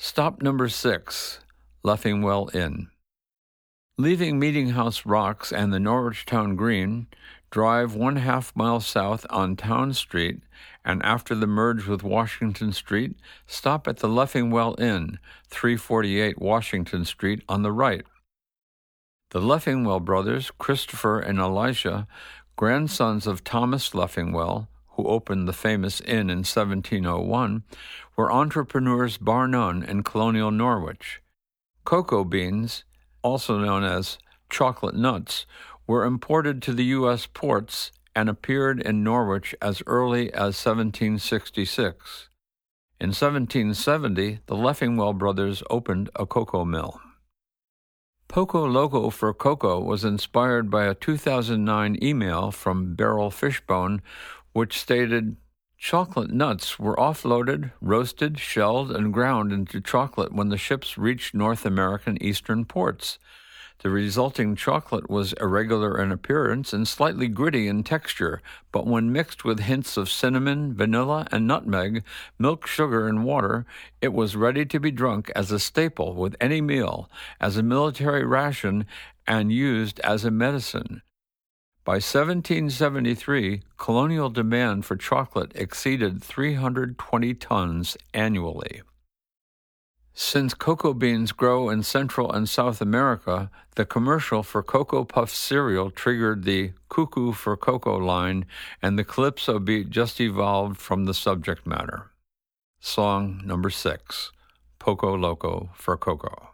Stop number 6, Leffingwell Inn. Leaving Meeting House Rocks and the Norwich Town Green, drive 1/2 mile south on Town Street, and after the merge with Washington Street, stop at the Leffingwell Inn, 348 Washington Street on the right. The Leffingwell brothers, Christopher and Elisha, grandsons of Thomas Leffingwell, who opened the famous inn in 1701, were entrepreneurs bar none in colonial Norwich. Cocoa beans, also known as chocolate nuts, were imported to the U.S. ports and appeared in Norwich as early as 1766. In 1770, the Leffingwell brothers opened a cocoa mill. Poco Loco for Cocoa was inspired by a 2009 email from Beryl Fishbone, which stated, "Chocolate nuts were offloaded, roasted, shelled, and ground into chocolate when the ships reached North American eastern ports. The resulting chocolate was irregular in appearance and slightly gritty in texture, but when mixed with hints of cinnamon, vanilla, and nutmeg, milk, sugar, and water, it was ready to be drunk as a staple with any meal, as a military ration, and used as a medicine. By 1773, colonial demand for chocolate exceeded 320 tons annually." Since cocoa beans grow in Central and South America, the commercial for Cocoa Puff cereal triggered the Cuckoo for Cocoa line, and the Calypso beat just evolved from the subject matter. Song number 6, Poco Loco for Cocoa.